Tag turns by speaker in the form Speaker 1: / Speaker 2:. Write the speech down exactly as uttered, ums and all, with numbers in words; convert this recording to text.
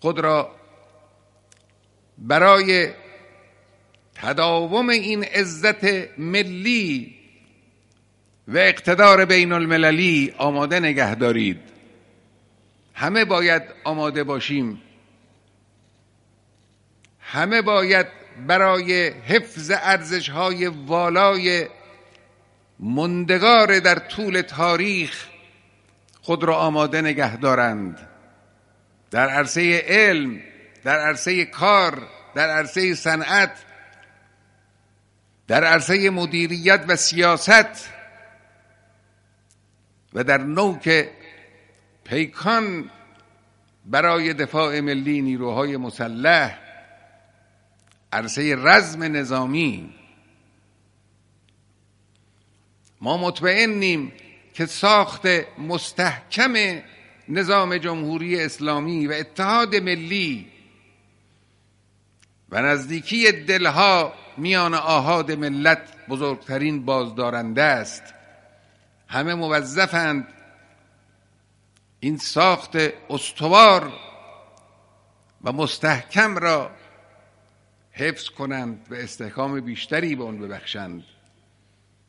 Speaker 1: خود را برای تداوم این عزت ملی و اقتدار بین المللی آماده نگه دارید. همه باید آماده باشیم، همه باید برای حفظ ارزش‌های والای ماندگار در طول تاریخ خود را آماده نگه دارند، در عرصه علم، در عرصه کار، در عرصه صنعت، در عرصه مدیریت و سیاست و در نوک پیکان برای دفاع ملی نیروهای مسلح، عرصه رزم نظامی. ما مطمئنیم که ساخت مستحکم نظام جمهوری اسلامی و اتحاد ملی و نزدیکی دلها میان آحاد ملت بزرگترین بازدارنده است. همه موظفند این ساخت استوار و مستحکم را حفظ کنند و استحکام بیشتری به آن ببخشند.